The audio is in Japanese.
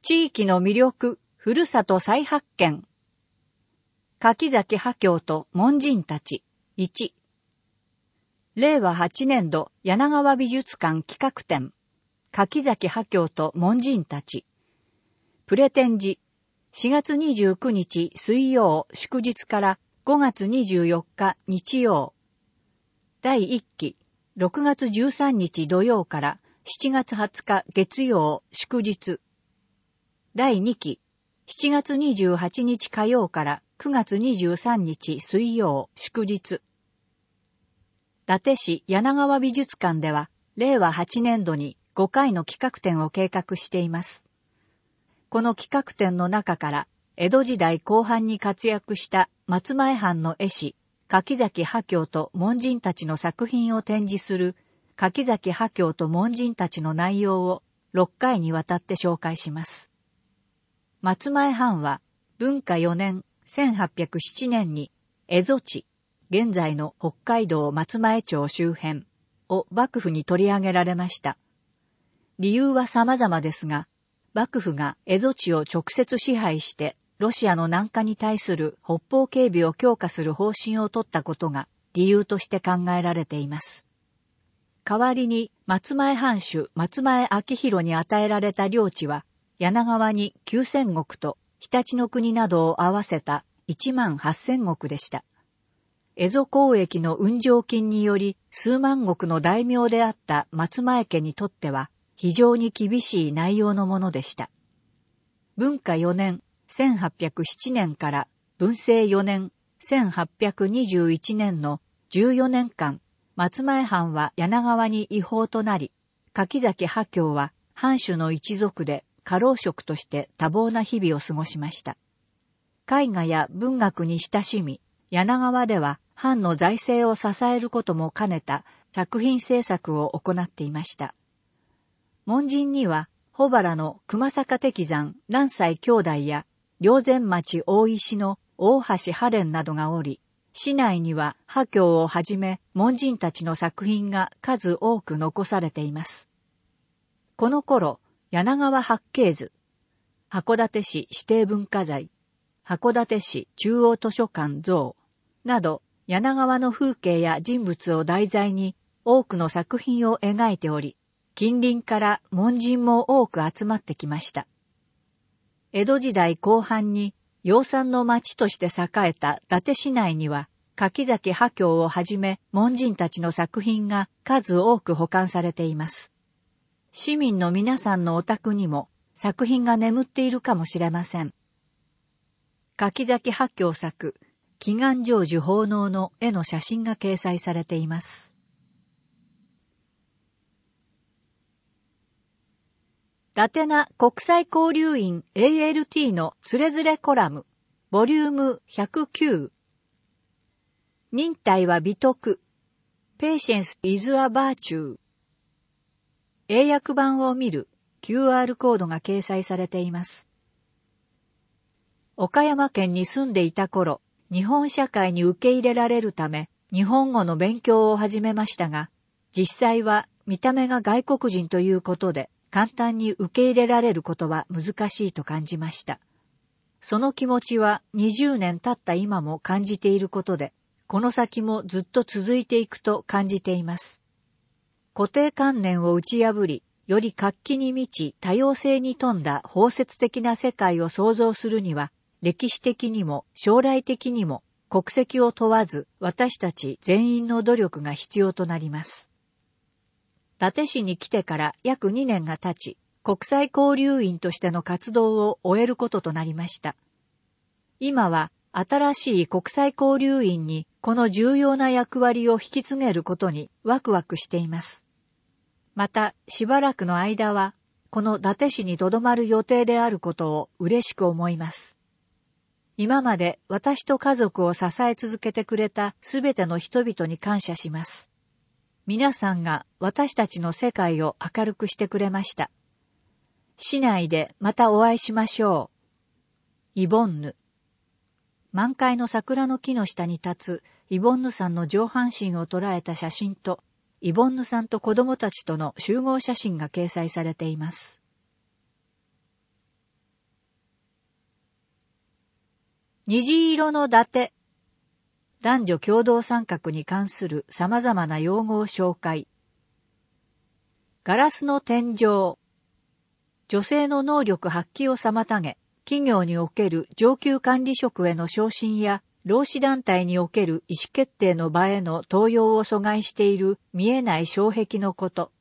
地域の魅力、ふるさと再発見。柿崎華僑と門人たち。1。令和8年度柳川美術館企画展。柿崎華僑と門人たち。プレ展示。4月29日水曜祝日から5月24日日曜。第1期。6月13日土曜から7月20日月曜祝日。第2期、7月28日火曜から9月23日水曜祝日。伊達市柳川美術館では、令和8年度に5回の企画展を計画しています。この企画展の中から、江戸時代後半に活躍した松前藩の絵師、柿崎華僑と門人たちの作品を展示する、柿崎華僑と門人たちの内容を6回にわたって紹介します。松前藩は文化4年1807年に蝦夷地、現在の北海道松前町周辺を幕府に取り上げられました。理由は様々ですが、幕府が蝦夷地を直接支配してロシアの南下に対する北方警備を強化する方針を取ったことが理由として考えられています。代わりに松前藩主松前明弘に与えられた領地は、柳川に9000石と常陸国などを合わせた18000石でした。蝦夷交易の運上金により数万石の大名であった松前家にとっては非常に厳しい内容のものでした。文化4年1807年から文政4年1821年の14年間、松前藩は柳川に違法となり、柿崎華僑は藩主の一族で家老職として多忙な日々を過ごしました。絵画や文学に親しみ、柳川では藩の財政を支えることも兼ねた作品制作を行っていました。門人には、保原の熊坂敵山蘭西兄弟や、霊山町大石の大橋波蓮などがおり、市内には華僑をはじめ門人たちの作品が数多く残されています。この頃、柳川八景図、函館市指定文化財、函館市中央図書館像など、柳川の風景や人物を題材に多くの作品を描いており、近隣から門人も多く集まってきました。江戸時代後半に養蚕の町として栄えた伊達市内には、柿崎華僑をはじめ門人たちの作品が数多く保管されています。市民の皆さんのお宅にも作品が眠っているかもしれません。柿崎華僑作、祈願成就奉納の絵の写真が掲載されています。伊達な国際交流員 ALT のつれづれコラム、ボリューム109。忍耐は美徳。Patience is a virtue。英訳版を見る QR コードが掲載されています。岡山県に住んでいた頃、日本社会に受け入れられるため、日本語の勉強を始めましたが、実際は見た目が外国人ということで、簡単に受け入れられることは難しいと感じました。その気持ちは20年経った今も感じていることで、この先もずっと続いていくと感じています。固定観念を打ち破り、より活気に満ち多様性に富んだ包摂的な世界を創造するには、歴史的にも将来的にも国籍を問わず私たち全員の努力が必要となります。伊達市に来てから約2年が経ち、国際交流員としての活動を終えることとなりました。今は新しい国際交流員にこの重要な役割を引き継げることにワクワクしています。またしばらくの間はこの伊達市に留まる予定であることを嬉しく思います。今まで私と家族を支え続けてくれたすべての人々に感謝します。皆さんが私たちの世界を明るくしてくれました。市内でまたお会いしましょう。イボンヌ。満開の桜の木の下に立つイボンヌさんの上半身を捉えた写真と、イボンヌさんと子供たちとの集合写真が掲載されています。 虹色の伊達。男女共同参画に関する様々な用語を紹介。ガラスの天井。女性の能力発揮を妨げ、企業における上級管理職への昇進や、労使団体における意思決定の場への登用を阻害している見えない障壁のこと。